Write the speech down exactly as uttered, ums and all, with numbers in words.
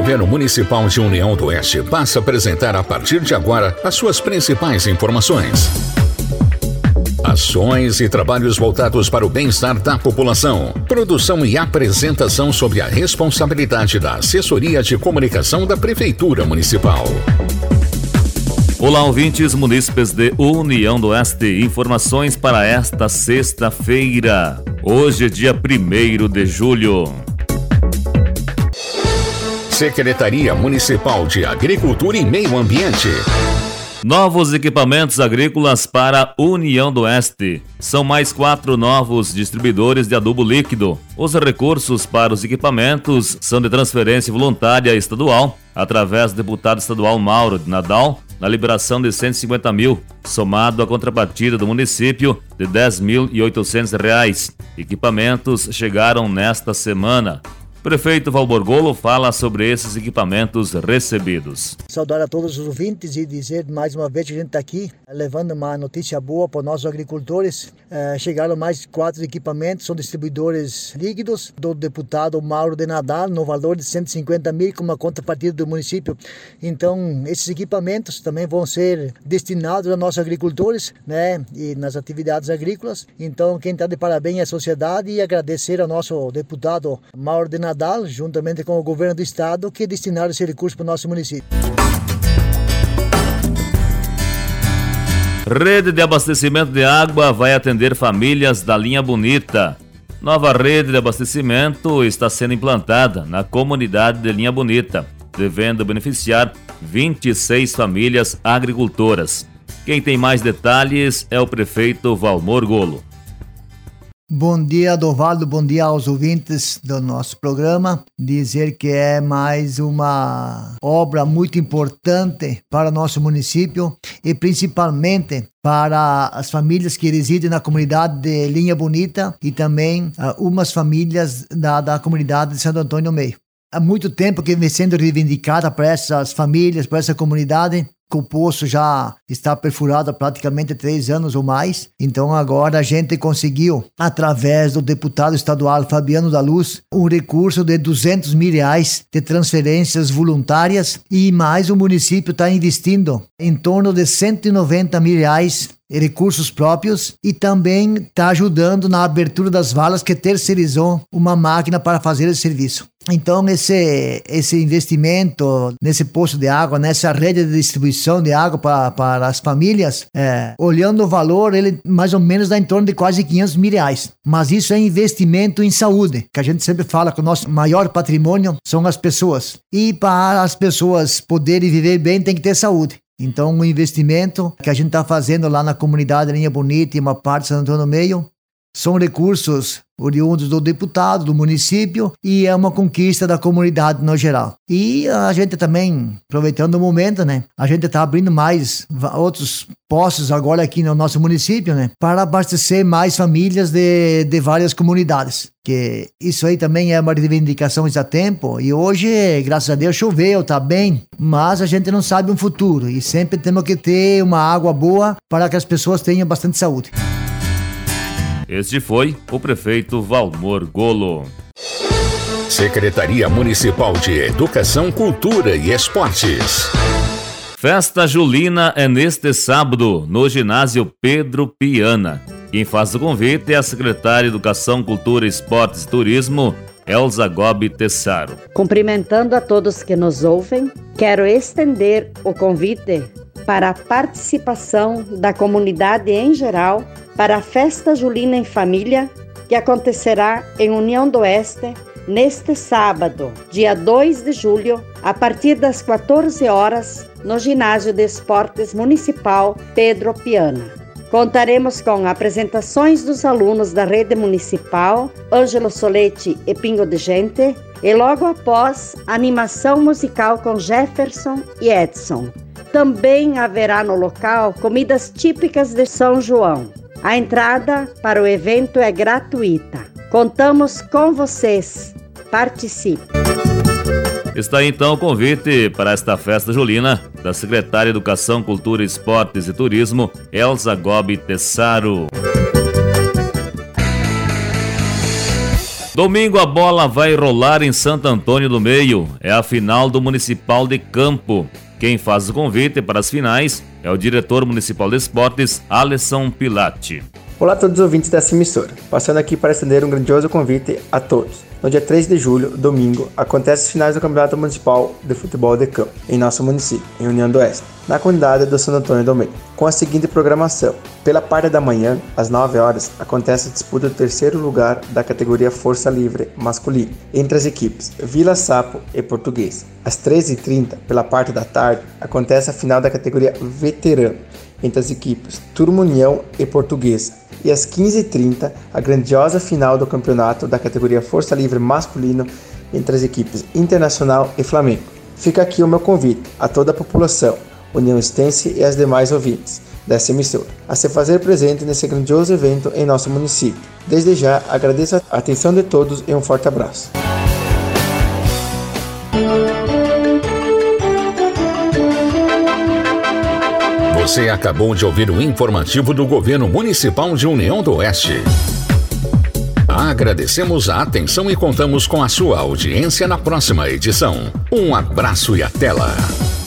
Governo Municipal de União do Oeste passa a apresentar a partir de agora as suas principais informações. Ações e trabalhos voltados para o bem-estar da população. Produção e apresentação sob a responsabilidade da Assessoria de Comunicação da Prefeitura Municipal. Olá, ouvintes munícipes de União do Oeste. Informações para esta sexta-feira. Hoje, dia primeiro de julho. Secretaria Municipal de Agricultura e Meio Ambiente. Novos equipamentos agrícolas para União do Oeste. São mais quatro novos distribuidores de adubo líquido. Os recursos para os equipamentos são de transferência voluntária estadual, através do deputado estadual Mauro de Nadal, na liberação de cento e cinquenta mil, somado à contrapartida do município de dez mil e oitocentos reais. Equipamentos chegaram nesta semana. Prefeito Valmor Golo fala sobre esses equipamentos recebidos. Saudar a todos os ouvintes e dizer mais uma vez que a gente está aqui levando uma notícia boa para os nossos agricultores. É, chegaram mais quatro equipamentos, são distribuidores líquidos do deputado Mauro de Nadal, no valor de cento e cinquenta mil, com uma contrapartida do município. Então, esses equipamentos também vão ser destinados a nossos agricultores, né, e nas atividades agrícolas. Então, quem está de parabéns é a sociedade e agradecer ao nosso deputado Mauro de Nadal, juntamente com o governo do estado, que destinaram esse recurso para o nosso município. Rede de abastecimento de água vai atender famílias da Linha Bonita. Nova rede de abastecimento está sendo implantada na comunidade de Linha Bonita, devendo beneficiar vinte e seis famílias agricultoras. Quem tem mais detalhes é o prefeito Valmor Golo. Bom dia, Dovaldo, bom dia aos ouvintes do nosso programa. Dizer que é mais uma obra muito importante para o nosso município e principalmente para as famílias que residem na comunidade de Linha Bonita e também uh, umas famílias da, da comunidade de Santo Antônio Meio. Há muito tempo que vem sendo reivindicada para essas famílias, para essa comunidade, que o poço já está perfurado há praticamente três anos ou mais. Então agora a gente conseguiu, através do deputado estadual Fabiano da Luz, um recurso de duzentos mil reais de transferências voluntárias e mais o município está investindo em torno de cento e noventa mil reais recursos próprios e também está ajudando na abertura das valas que terceirizou uma máquina para fazer esse serviço. Então esse, esse investimento nesse poço de água, nessa rede de distribuição de água para, para as famílias, é, olhando o valor, ele mais ou menos dá em torno de quase quinhentos mil reais. Mas isso é investimento em saúde, que a gente sempre fala que o nosso maior patrimônio são as pessoas. E para as pessoas poderem viver bem tem que ter saúde. Então, o investimento que a gente está fazendo lá na comunidade Linha Bonita e uma parte de Santo Antônio Meio são recursos oriundos do deputado, do município, e é uma conquista da comunidade no geral. E a gente também, aproveitando o momento, né, a gente está abrindo mais outros postos agora aqui no nosso município, né, para abastecer mais famílias de, de várias comunidades. Que isso aí também é uma reivindicação já há tempo, e hoje, graças a Deus, choveu, está bem, mas a gente não sabe um futuro, e sempre temos que ter uma água boa para que as pessoas tenham bastante saúde. Este foi o prefeito Valmor Golo. Secretaria Municipal de Educação, Cultura e Esportes. Festa Julina é neste sábado, no ginásio Pedro Piana. Quem faz o convite é a secretária de Educação, Cultura, Esportes e Turismo, Elza Gobi Tessaro. Cumprimentando a todos que nos ouvem, quero estender o convite para a participação da comunidade em geral para a Festa Julina em Família, que acontecerá em União do Oeste neste sábado, dia dois de julho, a partir das quatorze horas, no Ginásio de Esportes Municipal Pedro Piana. Contaremos com apresentações dos alunos da rede municipal, Ângelo Soletti e Pingo de Gente, e logo após, animação musical com Jefferson e Edson. Também haverá no local comidas típicas de São João. A entrada para o evento é gratuita. Contamos com vocês. Participe! Está aí então o convite para esta festa julina da secretária de Educação, Cultura, Esportes e Turismo, Elza Gobi Tessaro. Domingo a bola vai rolar em Santo Antônio do Meio. É a final do Municipal de Campo. Quem faz o convite para as finais é o diretor municipal de esportes, Alisson Pilati. Olá a todos os ouvintes dessa emissora. Passando aqui para estender um grandioso convite a todos. No dia três de julho, domingo, acontecem as finais do Campeonato Municipal de Futebol de Campo, em nosso município, em União do Oeste, na comunidade do Santo Antônio do Meio, com a seguinte programação. Pela parte da manhã, às nove horas, acontece a disputa do terceiro lugar da categoria Força Livre masculina, entre as equipes Vila Sapo e Português. Às treze e trinta, pela parte da tarde, acontece a final da categoria Veterano, entre as equipes Turma União e Portuguesa. E às quinze e trinta, a grandiosa final do campeonato da categoria Força Livre masculino entre as equipes Internacional e Flamengo. Fica aqui o meu convite a toda a população, União Estense e as demais ouvintes dessa emissora, a se fazer presente nesse grandioso evento em nosso município. Desde já, agradeço a atenção de todos e um forte abraço. Você acabou de ouvir o informativo do Governo Municipal de União do Oeste. Agradecemos a atenção e contamos com a sua audiência na próxima edição. Um abraço e até lá!